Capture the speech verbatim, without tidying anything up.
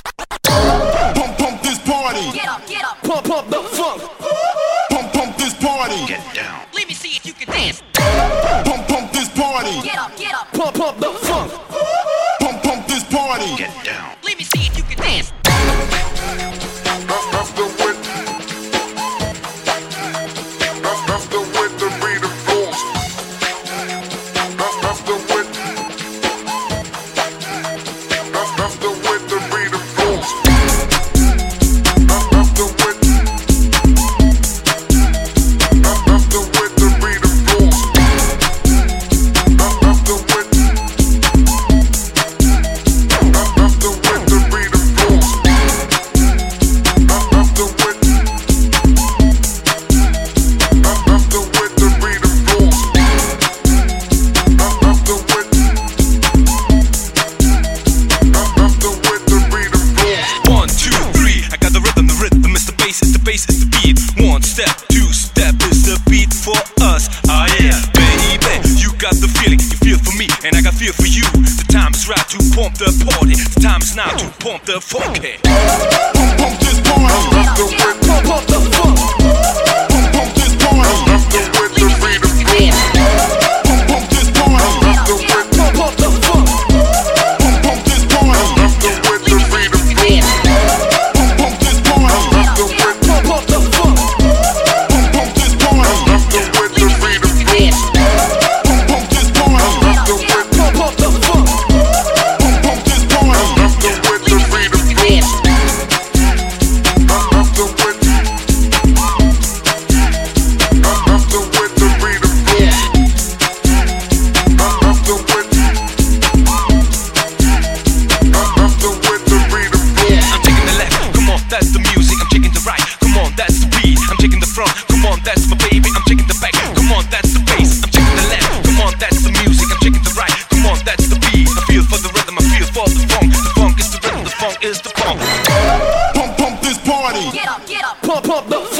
Pump, pump this party. Get up, get up. Pump, pump the funk. Pump, pump this party. Get down. Let me see if you can dance. Pump, pump this party. Get up, get up. Pump, pump the funk. Pump, pump this party. Get down. Let me see if you can dance. That's, that's the way. That's, that's the way the rhythm flows. That's, that's the way. That's, that's the way the rhythm flows. That's, that's the way. That's, that's the way the rhythm flows. That's, that's the way. That's, that's the way the rhythm flows. That's, that's the way. That's, that's the way the rhythm flows. That's, that's the way. That's, that's the way the rhythm flows. One, two, three, I got the rhythm, the rhythm is the bass, is the bass, is the beat. One step, two step is the beat for us. Ah yeah, baby, you got the feeling, you feel for me, and I got feel for you. The time is right to pump the party, the time is now to pump the funky. Pump, pump this party. That's the way. Pump, pump the funk. Pump, pump this party. That's the way the rhythm flows. Pump, pump this party. That's the way. Pump, pump the funk. Pump, pump this party. That's the way the rhythm flows. Pump, pump this party. That's the way. Pump, pump the funk. Pump, pump this party. That's the way the rhythm flows. Pump, pump this party. That's the way. Pump, pump the funk. Pump, pump this party. That's the way the rhythm flows. That's, that's the way. That's, that's the way the rhythm flows. That's, that's the way. That's, that's the way the rhythm flows. I'm taking the left, come on, that's the music. I'm taking the right, come on, that's the beat. I'm taking the front, come on, that's my baby. I'm taking the back, come on, that's the bass. I'm taking the left, come on, that's the music. I'm taking the right, come on, that's the beat. I feel for the rhythm, I feel for the funk. The funk is the rhythm, the funk is the pump. Pump, pump this party. Get up, get up. Pump, pump the